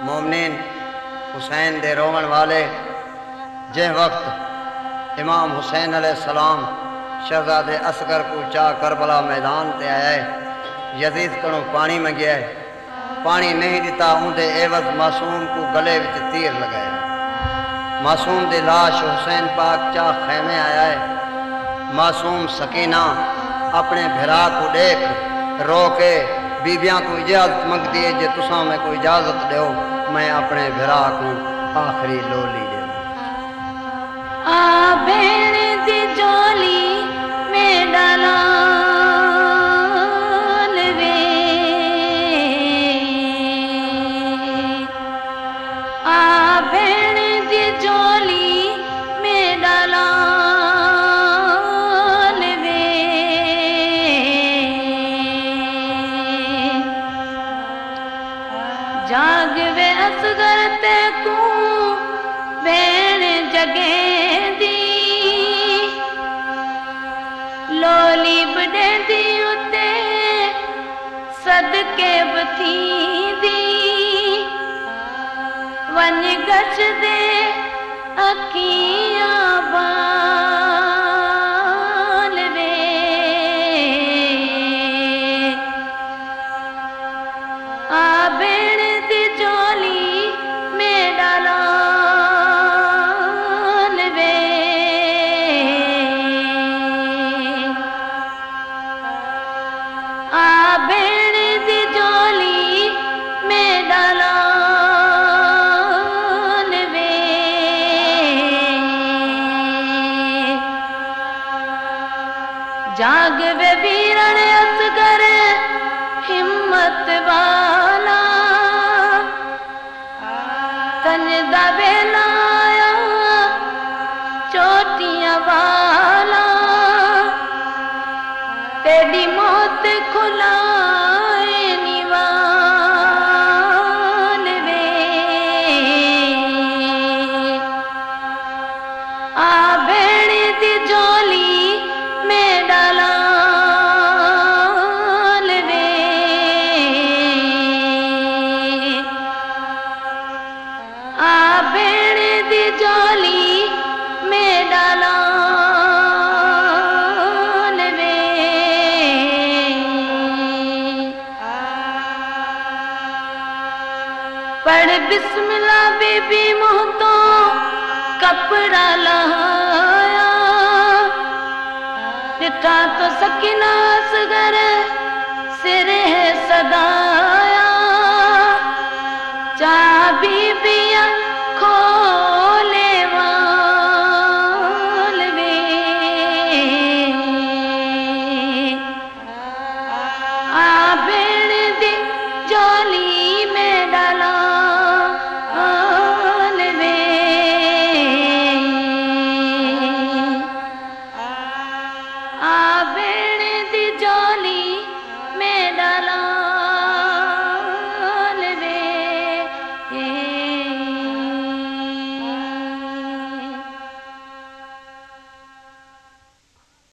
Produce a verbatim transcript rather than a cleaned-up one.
मोमिनीन हुसैन दे रोवन वाले जिस वक्त इमाम हुसैन अलैहिस्सलाम शहजादे असगर को चाह करबला मैदान ते आया है, यजीद को पानी मंगया है, पानी नहीं दिता, उनके एवज मासूम को गले विच तीर लगाया। मासूम दी लाश हुसैन पाक चाह खैमे आया है। मासूम सकीना अपने भिरा को देख रो के बीबियां को इजाजत मंगती है, जे तुसा मैं कोई इजाजत दो मैं अपने भिरा को आखिरी लोली दे। आ भेण दी जोली में डाला वे, आ भेण दी जोली में डाला वे, जाग वे असगर ते को भेण जगे लोली बड़े दी उते सदके बथी दी, वन गछ दे अखियां बाल वे, आ भेण दी जोली में डाला जाग वे वीरण असगर हिम्मत वाला, तन दा बेलाया चोटियां वाला, तेरी मौत खुलाए निवाल वे, आ भेण दी जोली में डाला वे, आ भेण दी जोली में डाला वे, पढ़ बिस्मिल्लाह बीबी मुँह तो कपड़ा लहाया, निठा तो सकीना असगर सिर